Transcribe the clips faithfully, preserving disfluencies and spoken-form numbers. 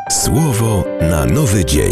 Słowo na nowy dzień.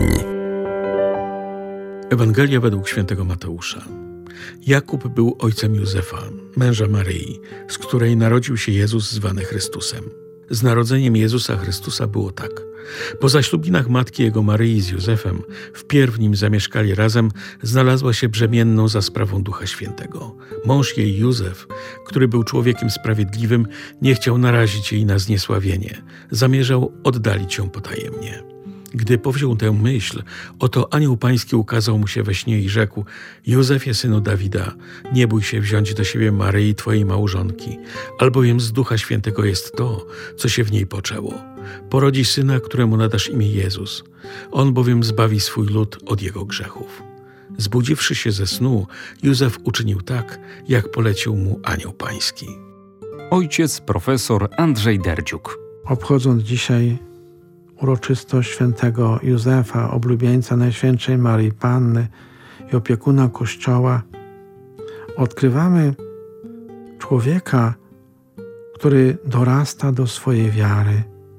Ewangelia według świętego Mateusza. Jakub był ojcem Józefa, męża Maryi, z której narodził się Jezus zwany Chrystusem. Z narodzeniem Jezusa Chrystusa było tak. Po zaślubinach matki jego Maryi z Józefem, wpierw nim zamieszkali razem, znalazła się brzemienną za sprawą Ducha Świętego. Mąż jej Józef, który był człowiekiem sprawiedliwym, nie chciał narazić jej na zniesławienie. Zamierzał oddalić ją potajemnie. Gdy powziął tę myśl, oto anioł pański ukazał mu się we śnie i rzekł: Józefie, synu Dawida, nie bój się wziąć do siebie Maryi, twojej małżonki, albowiem z Ducha Świętego jest to, co się w niej poczęło. Porodzi syna, któremu nadasz imię Jezus. On bowiem zbawi swój lud od jego grzechów. Zbudziwszy się ze snu, Józef uczynił tak, jak polecił mu anioł pański. Ojciec profesor Andrzej Derdziuk. Obchodząc dzisiaj uroczystość świętego Józefa, oblubieńca Najświętszej Maryi Panny i opiekuna Kościoła, odkrywamy człowieka, który dorasta do swojej wiary.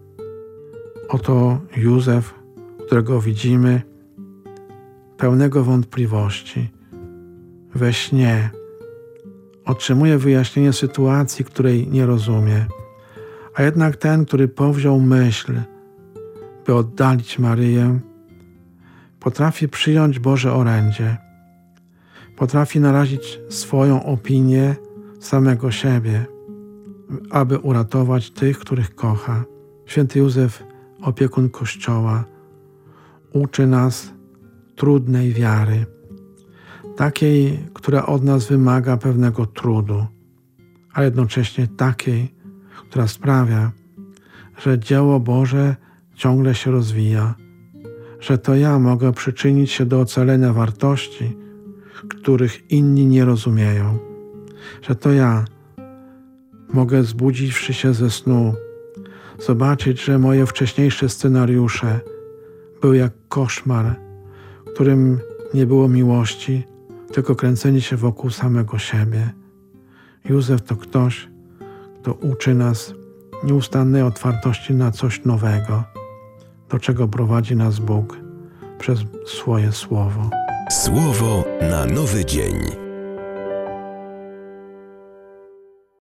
Oto Józef, którego widzimy pełnego wątpliwości. We śnie otrzymuje wyjaśnienie sytuacji, której nie rozumie. A jednak ten, który powziął myśl, by oddalić Maryję, potrafi przyjąć Boże orędzie. Potrafi narazić swoją opinię samego siebie, aby uratować tych, których kocha. Święty Józef, opiekun Kościoła, uczy nas trudnej wiary, takiej, która od nas wymaga pewnego trudu, a jednocześnie takiej, która sprawia, że dzieło Boże ciągle się rozwija, że to ja mogę przyczynić się do ocalenia wartości, których inni nie rozumieją, że to ja mogę, zbudziwszy się ze snu, zobaczyć, że moje wcześniejsze scenariusze były jak koszmar, w którym nie było miłości, tylko kręcenie się wokół samego siebie. Józef to ktoś, kto uczy nas nieustannej otwartości na coś nowego, do czego prowadzi nas Bóg przez swoje Słowo. Słowo na nowy dzień.